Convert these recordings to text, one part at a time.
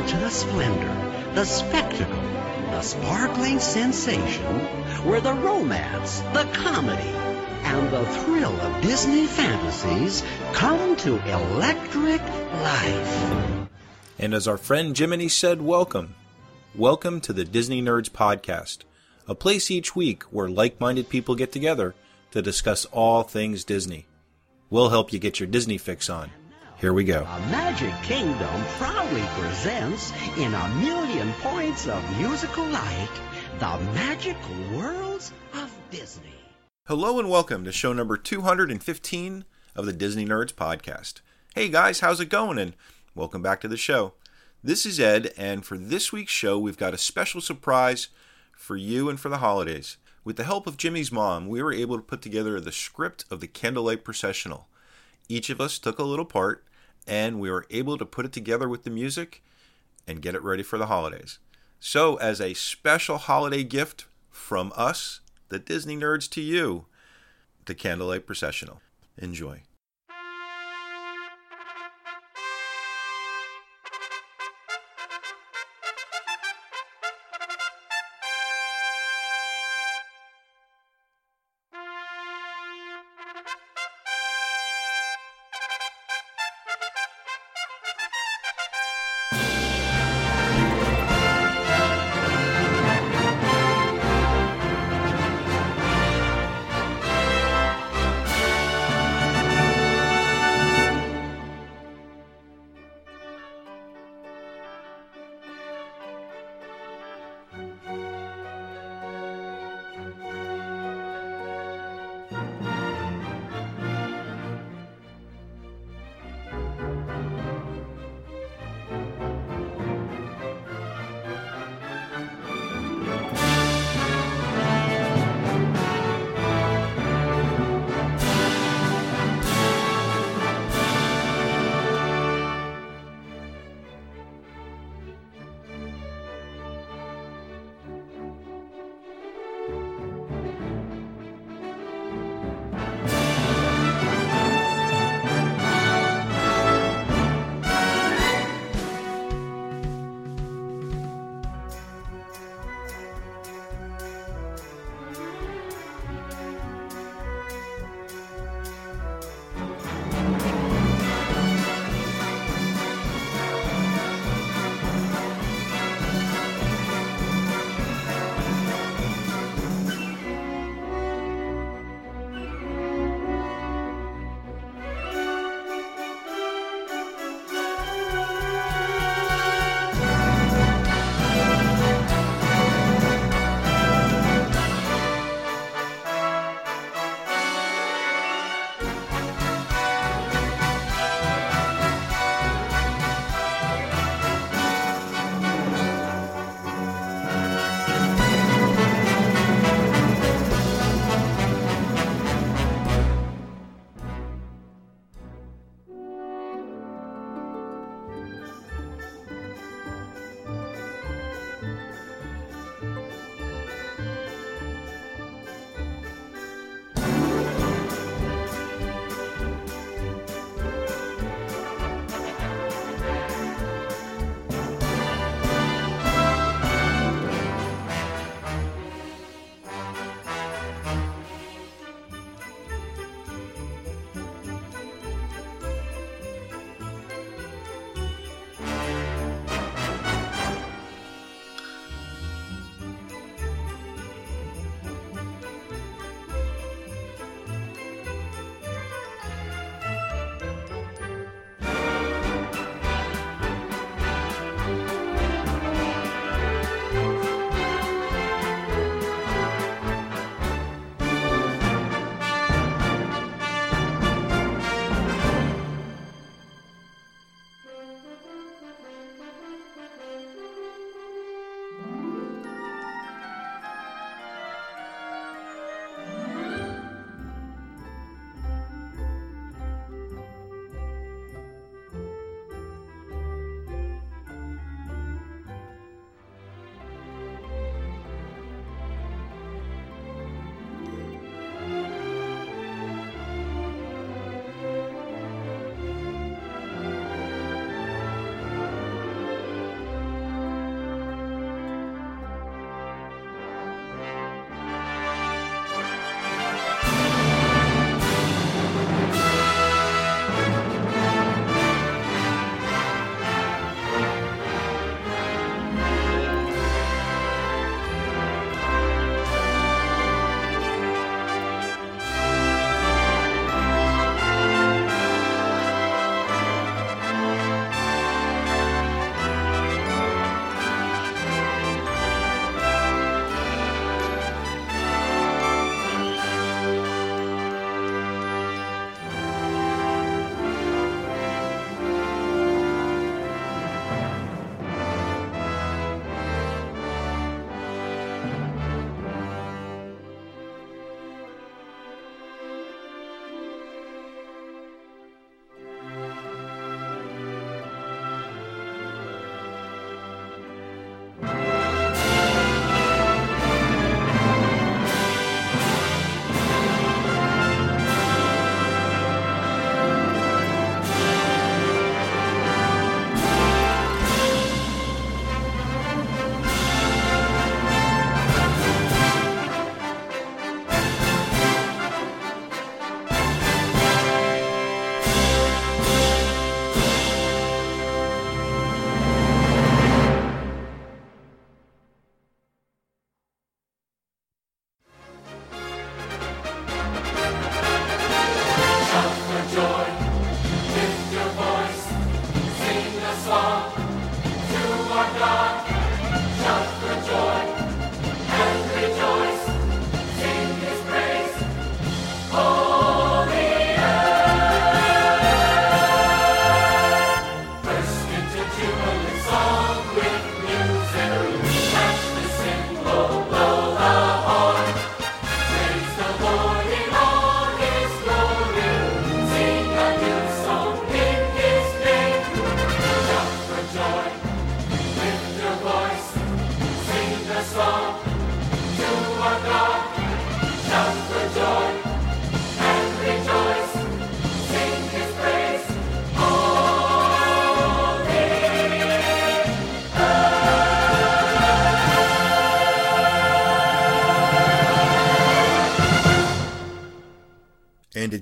to the splendor, the spectacle, the sparkling sensation, where the romance, the comedy, and the thrill of Disney fantasies come to electric life. And as our friend Jiminy said, welcome. Welcome to the Disney Nerds Podcast, a place each week where like-minded people get together to discuss all things Disney. We'll help you get your Disney fix on. Here we go. A Magic Kingdom proudly presents, in a million points of musical light, the magic worlds of Disney. Hello and welcome to show number 215 of the Disney Nerds Podcast. Hey guys, how's it going? And welcome back to the show. This is Ed, and for this week's show, we've got a special surprise for you and for the holidays. With the help of Jimmy's mom, we were able to put together the script of the Candlelight Processional. Each of us took a little part, and we were able to put it together with the music and get it ready for the holidays. So, as a special holiday gift from us, the Disney Nerds, to you, the Candlelight Processional. Enjoy.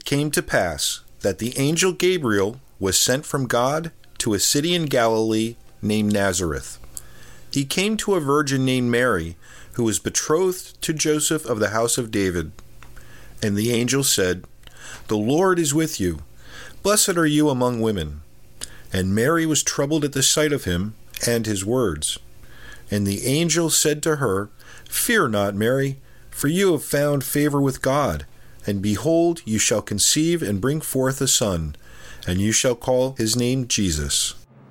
came to pass that the angel Gabriel was sent from God to a city in Galilee named Nazareth. He came to a virgin named Mary, who was betrothed to Joseph of the house of David. And the angel said, "The Lord is with you. Blessed are you among women." And Mary was troubled at the sight of him and his words. And the angel said to her, "Fear not, Mary, for you have found favor with God. And behold, you shall conceive and bring forth a son, and you shall call his name Jesus."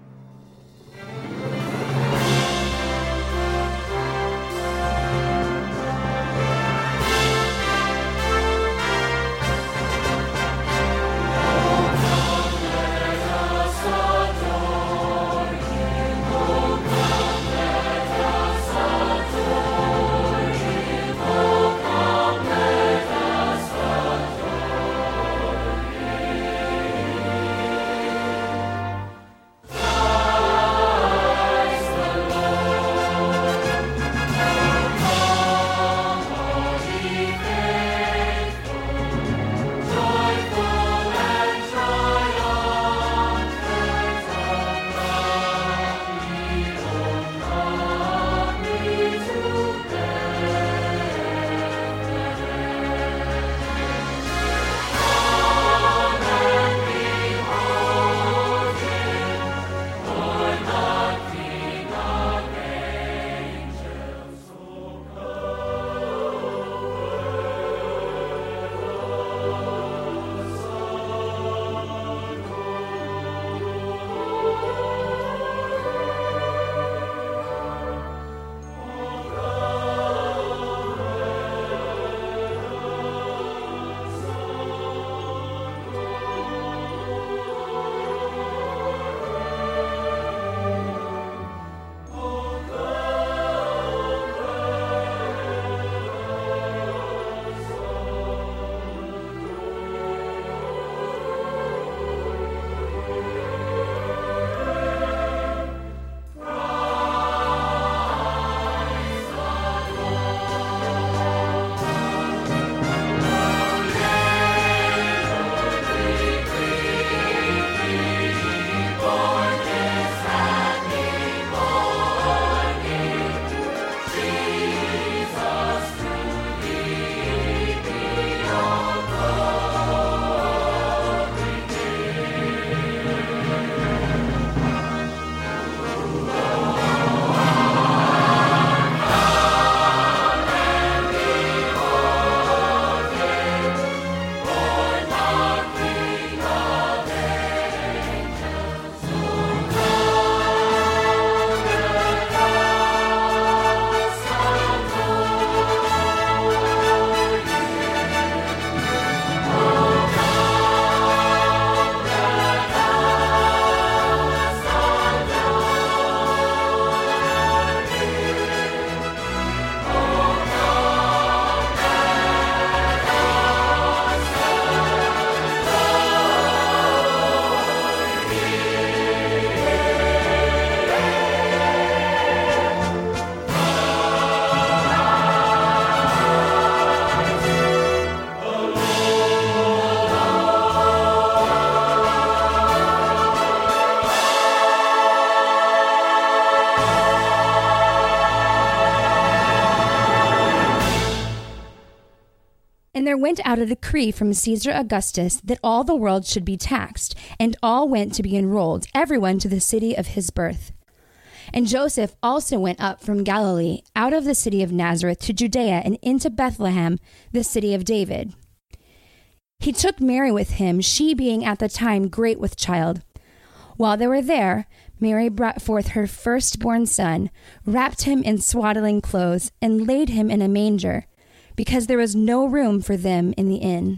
And there went out a decree from Caesar Augustus that all the world should be taxed, and all went to be enrolled, everyone to the city of his birth. And Joseph also went up from Galilee, out of the city of Nazareth to Judea, and into Bethlehem, the city of David. He took Mary with him, she being at the time great with child. While they were there, Mary brought forth her firstborn son, wrapped him in swaddling clothes, and laid him in a manger, because there was no room for them in the inn.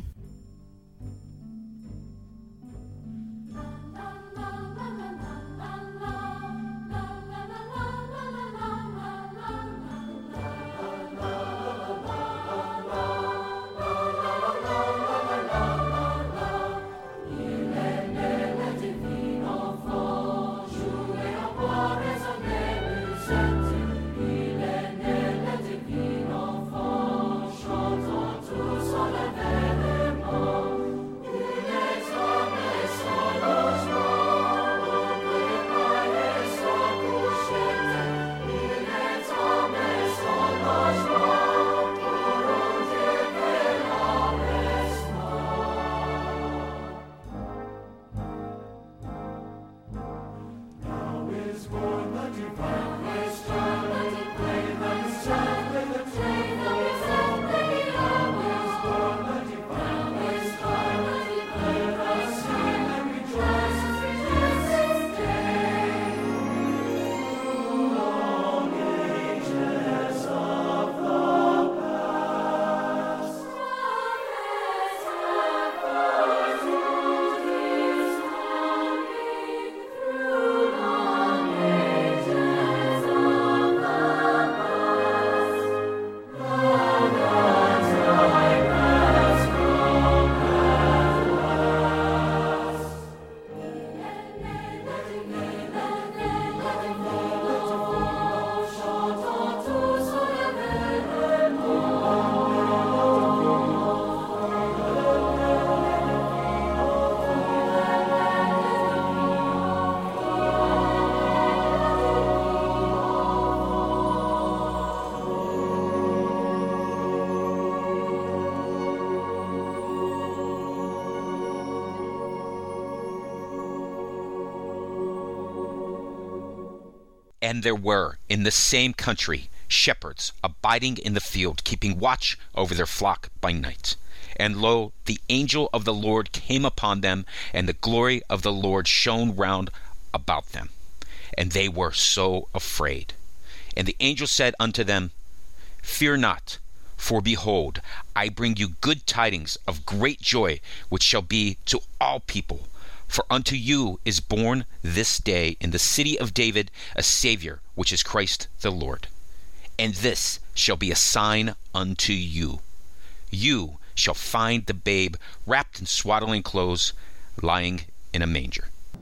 And there were in the same country shepherds abiding in the field, keeping watch over their flock by night. And lo, the angel of the Lord came upon them, and the glory of the Lord shone round about them. And they were so afraid. And the angel said unto them, Fear not, for behold, I bring you good tidings of great joy, which shall be to all people. For unto you is born this day in the city of David a Savior, which is Christ the Lord. And this shall be a sign unto you. You shall find the babe wrapped in swaddling clothes, lying in a manger.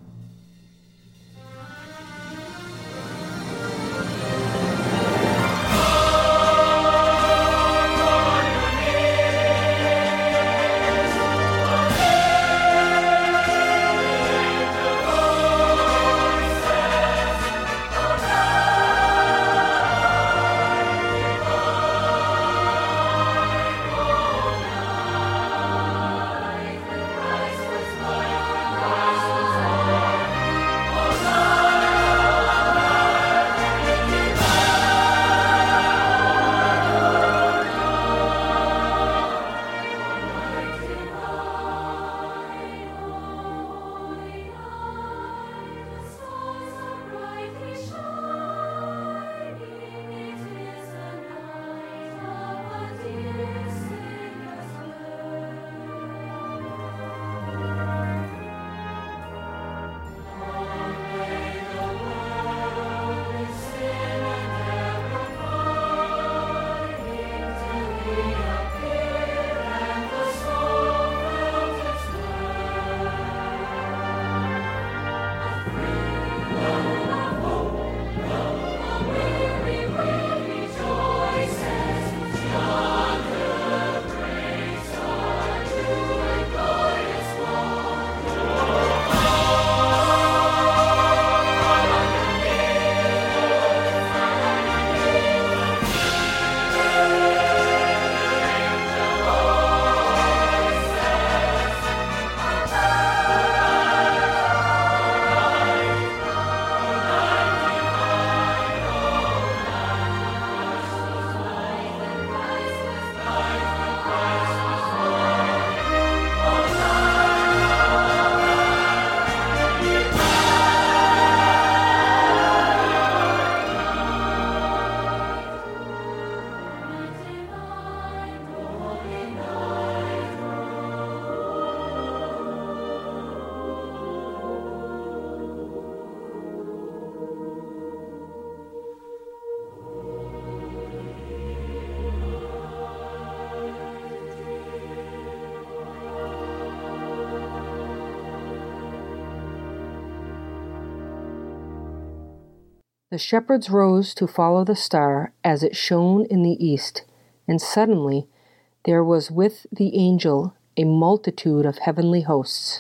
The shepherds rose to follow the star as it shone in the east, and suddenly there was with the angel a multitude of heavenly hosts,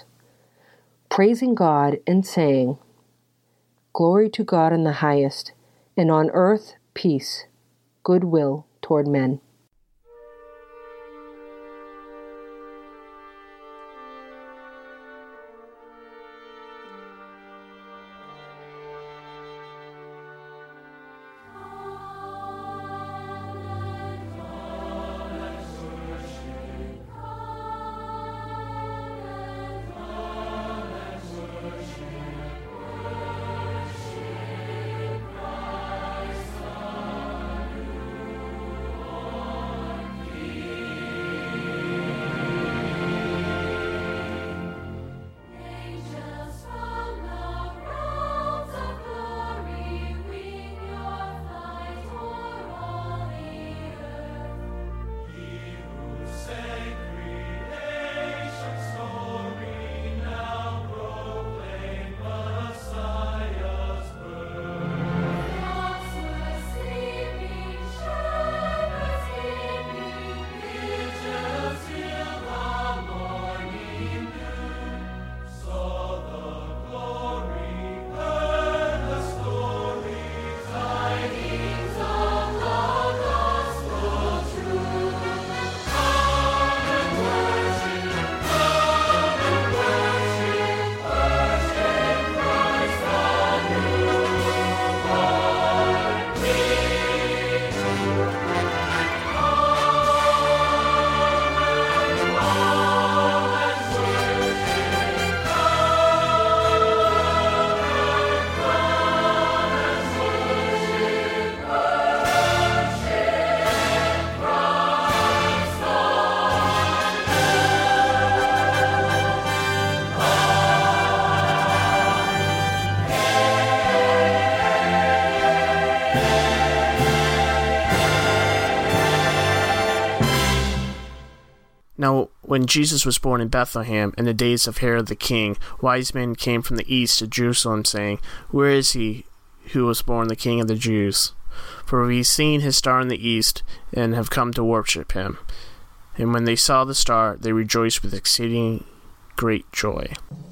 praising God and saying, Glory to God in the highest, and on earth peace, goodwill toward men. When Jesus was born in Bethlehem in the days of Herod the king, wise men came from the east to Jerusalem, saying, "Where is he who was born the King of the Jews? For we have seen his star in the east, and have come to worship him." And when they saw the star, they rejoiced with exceeding great joy.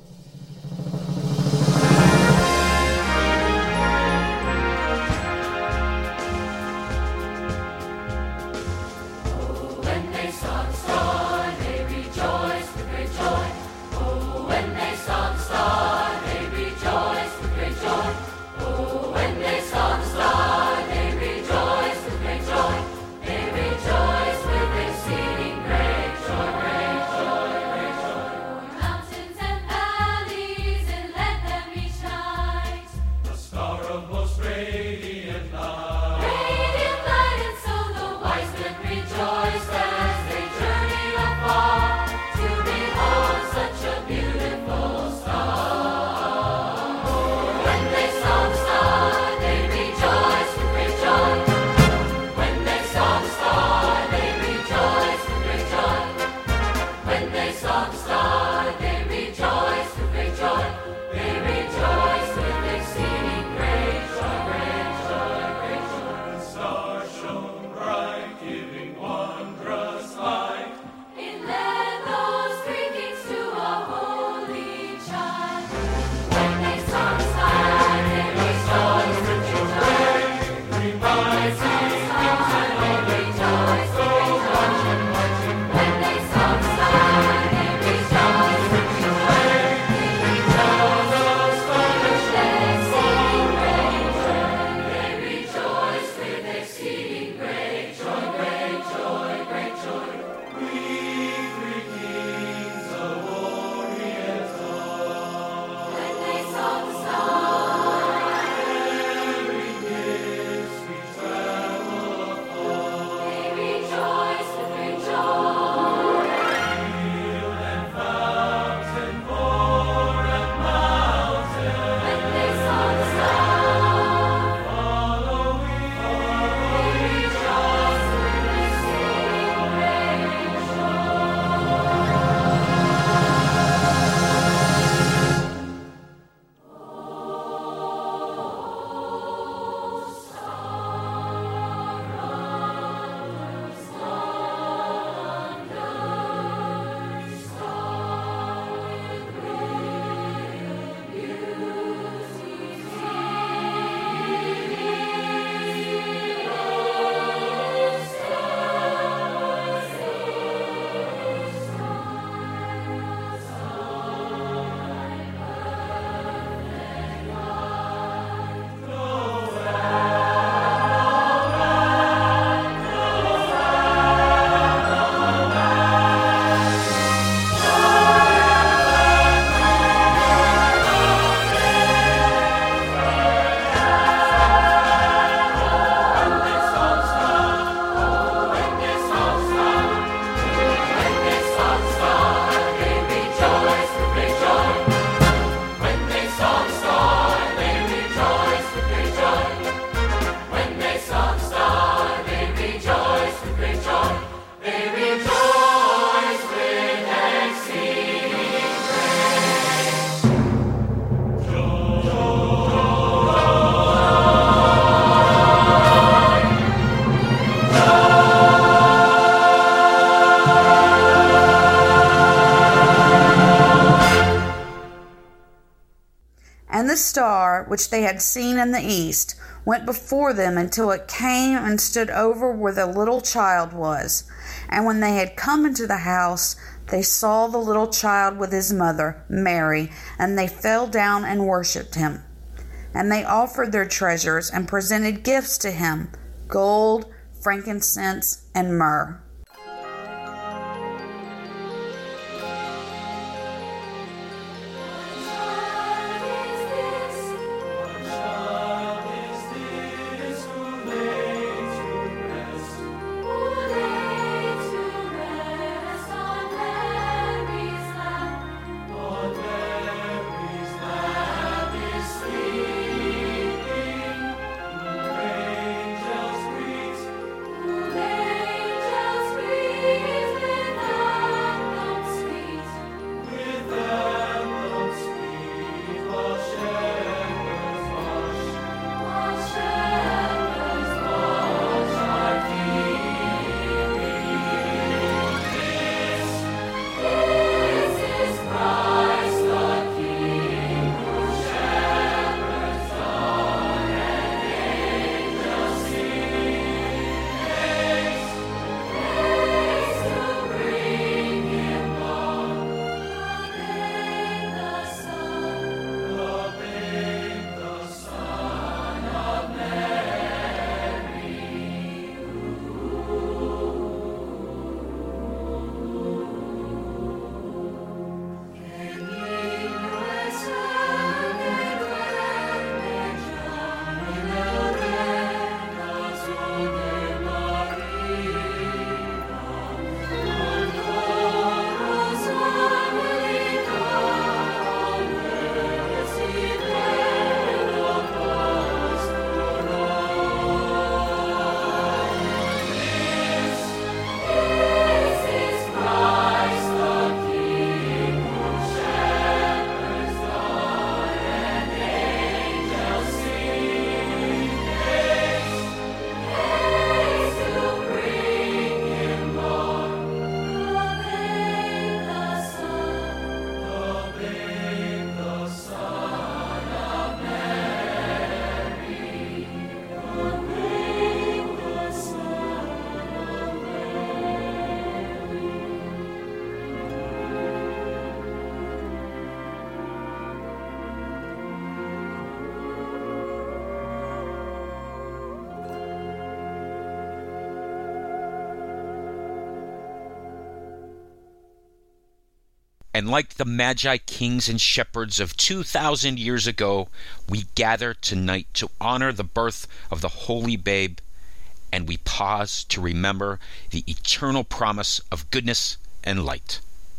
And the star, which they had seen in the east, went before them until it came and stood over where the little child was. And when they had come into the house, they saw the little child with his mother, Mary, and they fell down and worshipped him. And they offered their treasures and presented gifts to him, gold, frankincense, and myrrh. Angels And like the Magi kings and shepherds of 2,000 years ago, we gather tonight to honor the birth of the holy babe, and we pause to remember the eternal promise of goodness and light.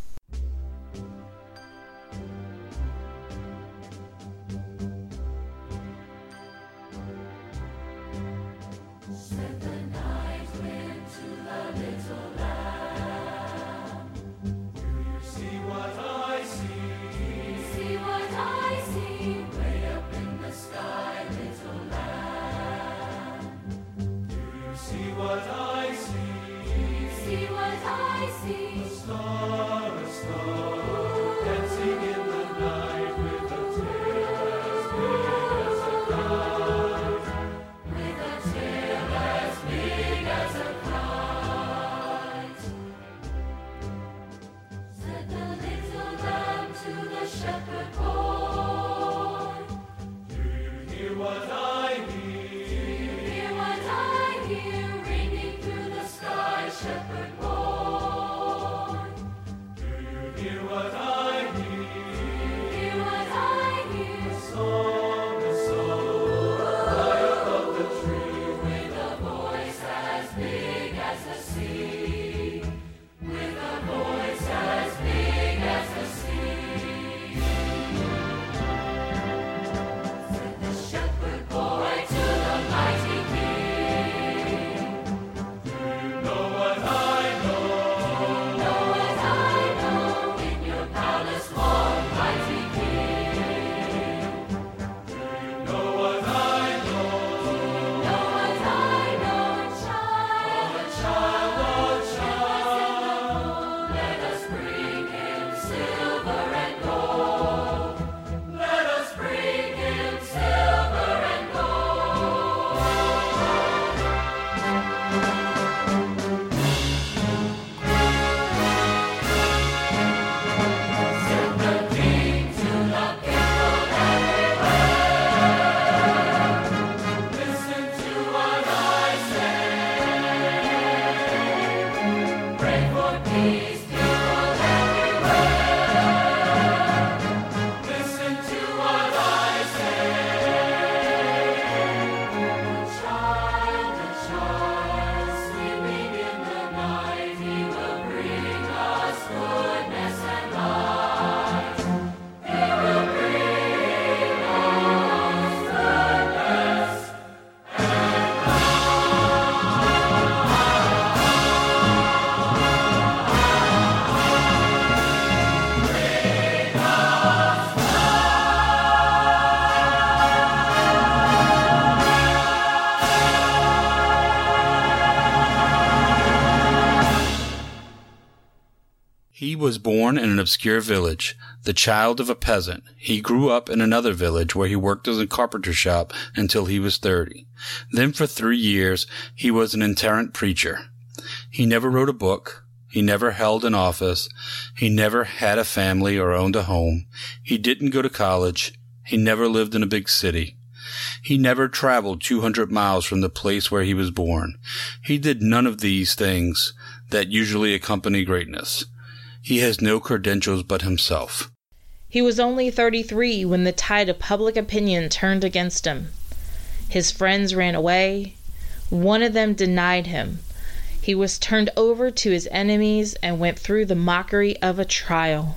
He was born in an obscure village, the child of a peasant. He grew up in another village where he worked as a carpenter shop until he was 30. Then for 3 years, he was an itinerant preacher. He never wrote a book. He never held an office. He never had a family or owned a home. He didn't go to college. He never lived in a big city. He never traveled 200 miles from the place where he was born. He did none of these things that usually accompany greatness. He has no credentials but himself. He was only 33 when the tide of public opinion turned against him. His friends ran away. One of them denied him. He was turned over to his enemies and went through the mockery of a trial.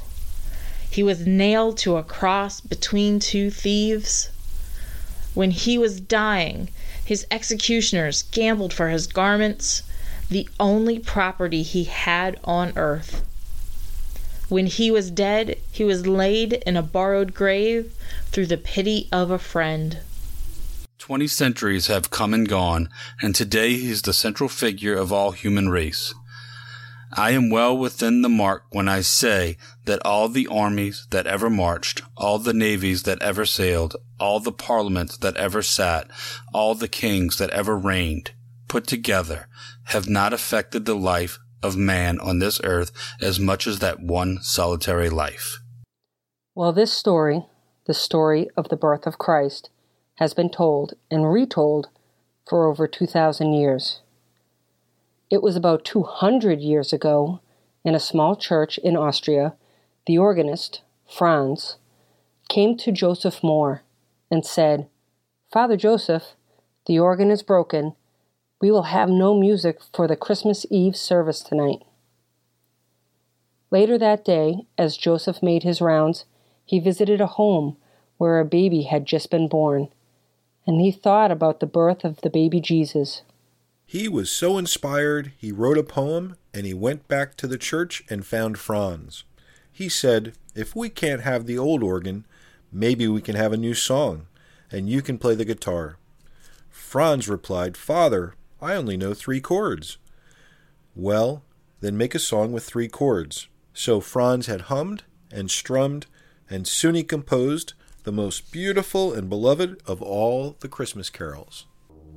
He was nailed to a cross between two thieves. When he was dying, his executioners gambled for his garments, the only property he had on earth. When he was dead, he was laid in a borrowed grave through the pity of a friend. 20 centuries have come and gone, and today he is the central figure of all human race. I am well within the mark when I say that all the armies that ever marched, all the navies that ever sailed, all the parliaments that ever sat, all the kings that ever reigned, put together, have not affected the life of man on this earth as much as that one solitary life. Well, this story, the story of the birth of Christ, has been told and retold for over 2,000 years. It was about 200 years ago, in a small church in Austria, The organist, Franz, came to Joseph Moore and said, "Father Joseph, the organ is broken. We will have no music for the Christmas Eve service tonight." Later that day, as Joseph made his rounds, he visited a home where a baby had just been born, and he thought about the birth of the baby Jesus. He was so inspired, he wrote a poem, and he went back to the church and found Franz. He said, "If we can't have the old organ, maybe we can have a new song, and you can play the guitar." Franz replied, "Father, I only know 3 chords." "Well, then make a song with 3 chords. So Franz had hummed and strummed, and soon he composed the most beautiful and beloved of all the Christmas carols.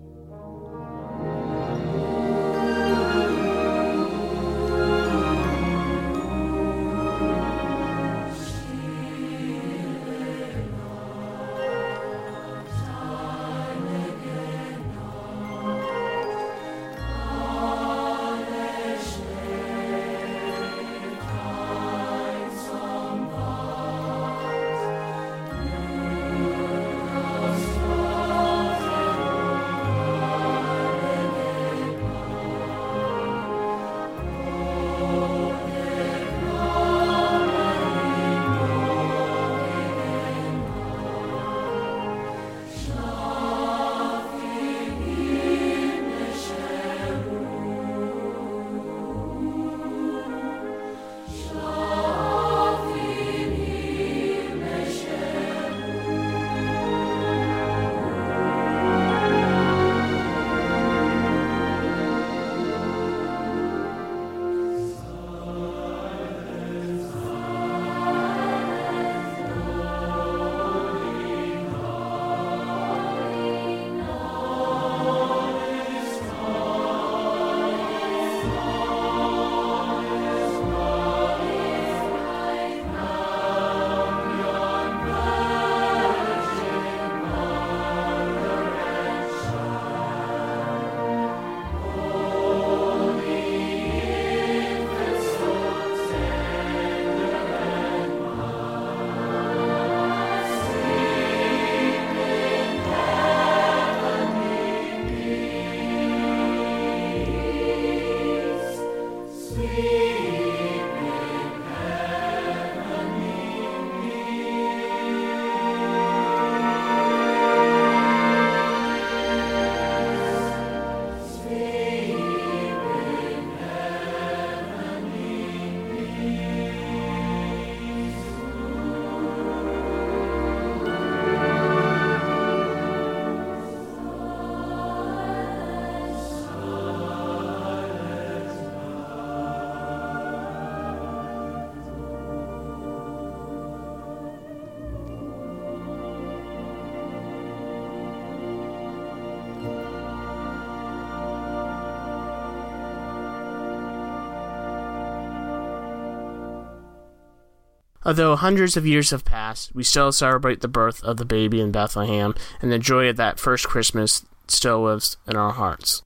Although hundreds of years have passed, we still celebrate the birth of the baby in Bethlehem, and the joy of that first Christmas still lives in our hearts.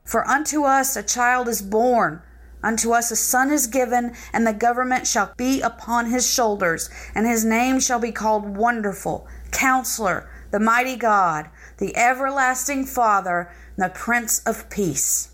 For unto us a child is born, unto us a son is given, and the government shall be upon his shoulders, and his name shall be called Wonderful, Counselor, the Mighty God, the Everlasting Father, and the Prince of Peace.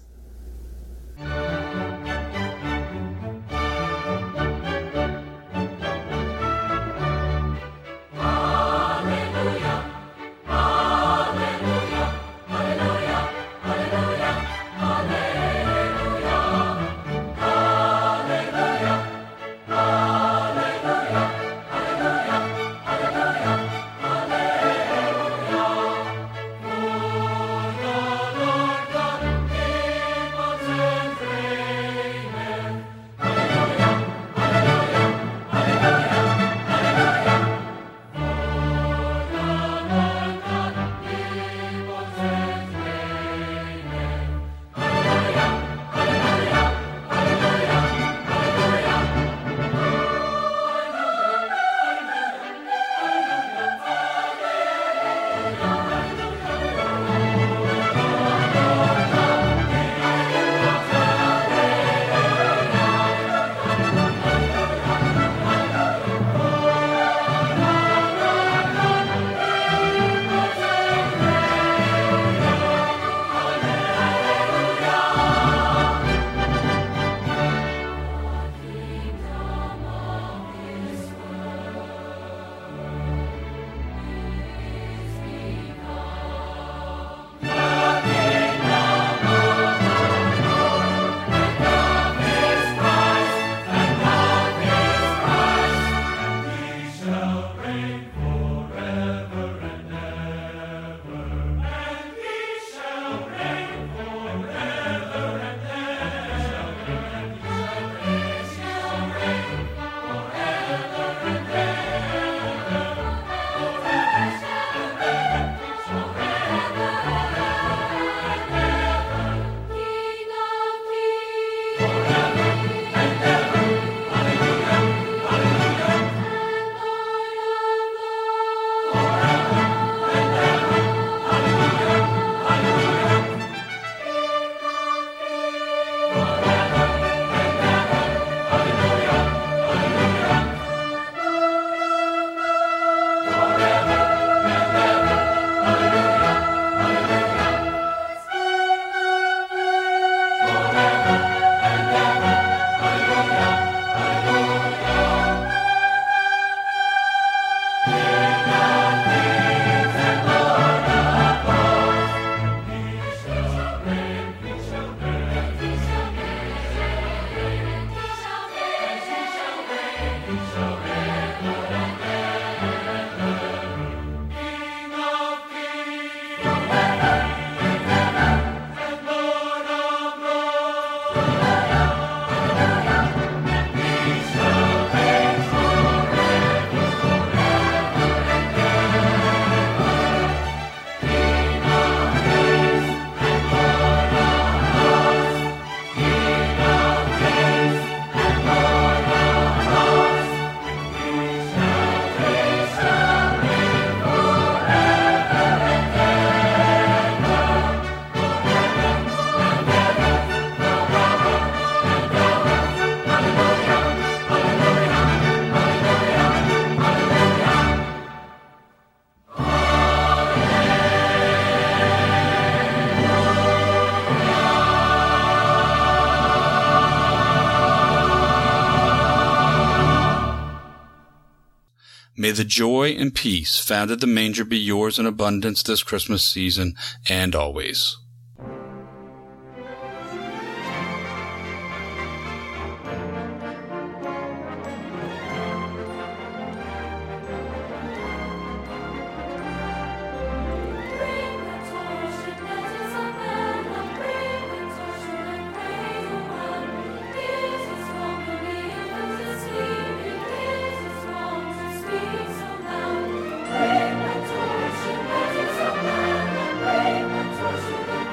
May the joy and peace found at the manger be yours in abundance this Christmas season and always. Bring my torch and let it so burn, and bring my torch and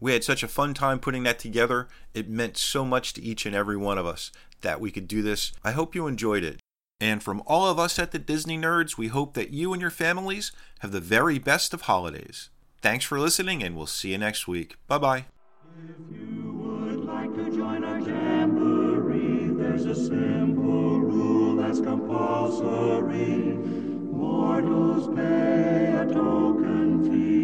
We had such a fun time putting that together. It meant so much to each and every one of us that we could do this. I hope you enjoyed it. And from all of us at the Disney Nerds, we hope that you and your families have the very best of holidays. Thanks for listening, and we'll see you next week. Bye-bye. If you would like to join our jamboree, there's a simple rule that's compulsory. Mortals pay a token fee.